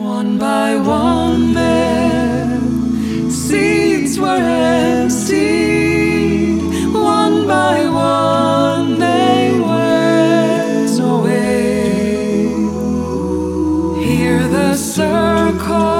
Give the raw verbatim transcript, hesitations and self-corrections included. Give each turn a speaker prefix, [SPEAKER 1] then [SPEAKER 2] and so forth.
[SPEAKER 1] One by one their seats were emptied. One by one they went away. Hear the circle